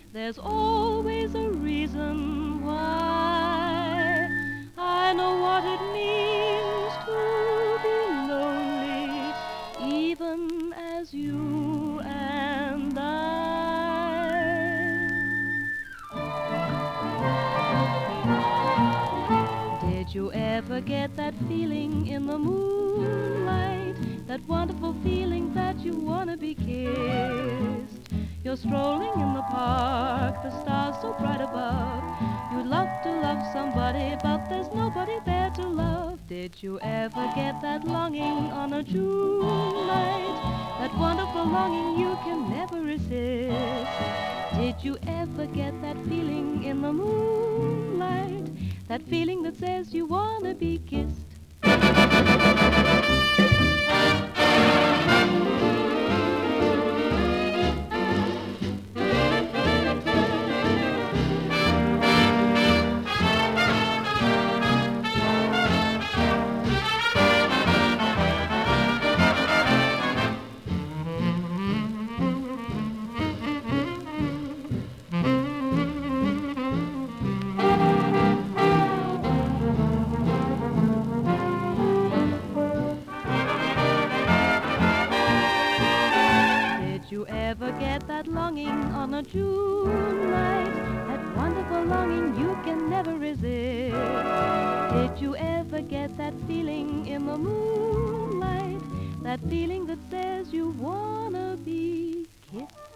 There's always a reason why. I know what it means to be lonely, even as you and I. Did you ever get that feeling in the moonlight? That wonderful feeling that you wanna be kissed. You're strolling in the park, the stars so bright above. You'd love to love somebody, but there's nobody there to love. Did you ever get that longing on a June night? That wonderful longing you can never resist. Did you ever get that feeling in the moonlight? That feeling that says you wanna be kissed. Did you ever get that longing on a June night? That wonderful longing you can never resist. Did you ever get that feeling in the moonlight? That feeling that says you wanna be kissed.